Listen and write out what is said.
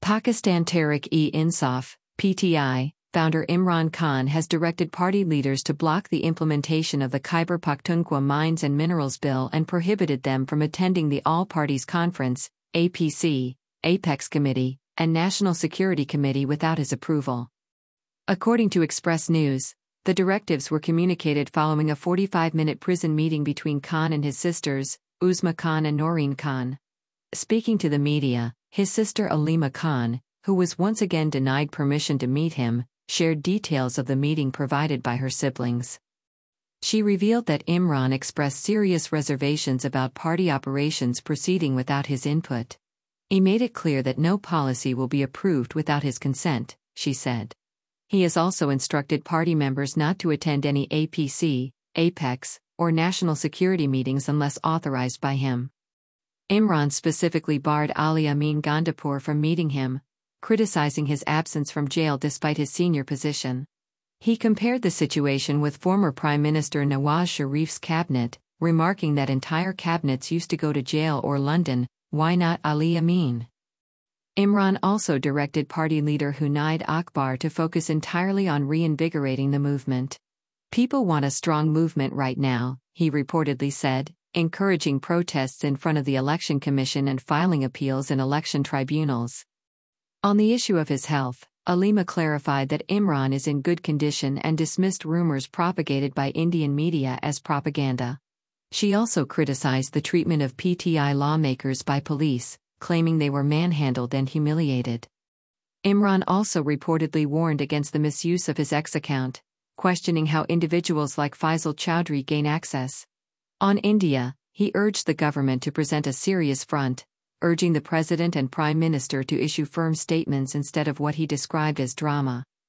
Pakistan Tehreek-e-Insaf (PTI) founder Imran Khan has directed party leaders to block the implementation of the Khyber Pakhtunkhwa Mines and Minerals Bill and prohibited them from attending the All Parties Conference, APC, Apex Committee, and National Security Committee without his approval. According to Express News, the directives were communicated following a 45-minute prison meeting between Khan and his sisters, Uzma Khan and Noreen Khan. Speaking to the media, his sister Alima Khan, who was once again denied permission to meet him, shared details of the meeting provided by her siblings. She revealed that Imran expressed serious reservations about party operations proceeding without his input. He made it clear that no policy will be approved without his consent, she said. He has also instructed party members not to attend any APC, Apex, or national security meetings unless authorized by him. Imran specifically barred Ali Amin Gandapur from meeting him, criticizing his absence from jail despite his senior position. He compared the situation with former Prime Minister Nawaz Sharif's cabinet, remarking that entire cabinets used to go to jail or London, why not Ali Amin? Imran also directed party leader Hunaid Akbar to focus entirely on reinvigorating the movement. People want a strong movement right now, he reportedly said, encouraging protests in front of the Election Commission and filing appeals in election tribunals. On the issue of his health, Alima clarified that Imran is in good condition and dismissed rumors propagated by Indian media as propaganda. She also criticized the treatment of PTI lawmakers by police, claiming they were manhandled and humiliated. Imran also reportedly warned against the misuse of his X account, questioning how individuals like Faisal Chowdhury gain access. On India, he urged the government to present a serious front, urging the president and prime minister to issue firm statements instead of what he described as drama.